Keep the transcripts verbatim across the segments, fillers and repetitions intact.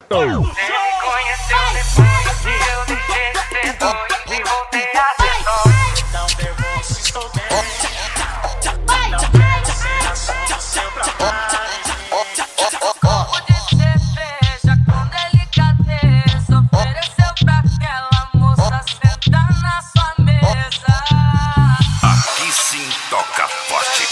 Você me conheceu depois que eu deixei de ser doido e voltei a ser só. Não pergunto se estou bem. Não quero ser assunto seu trabalho. Copo de cerveja com delicadeza ofereceu pra aquela moça sentar na sua mesa. Aqui sim toca forte.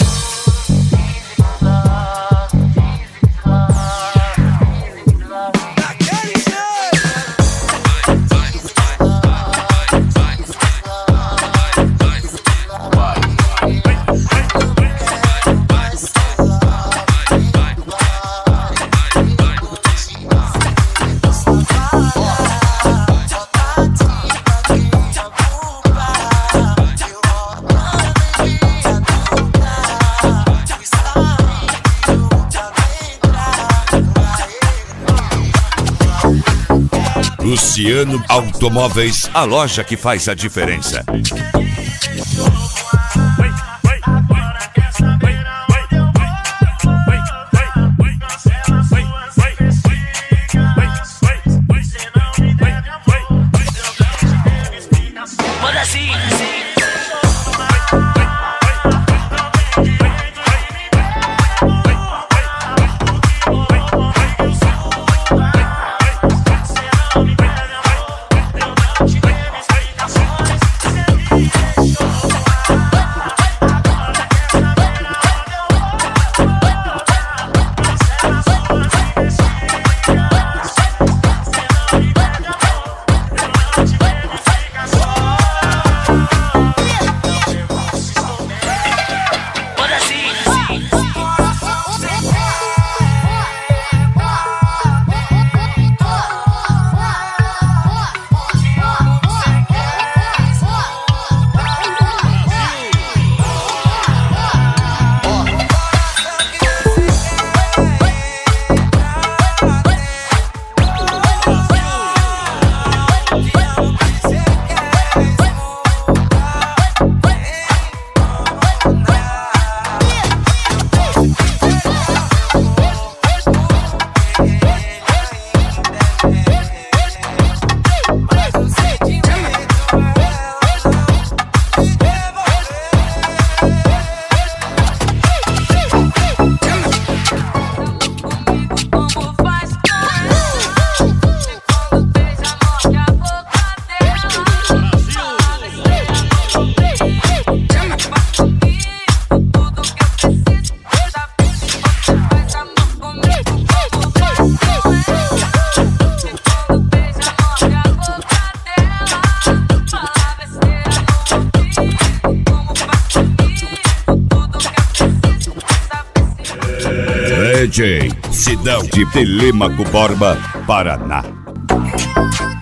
Luciano Automóveis, a loja que faz a diferença. D J Sidão de Telêmaco Borba, Paraná.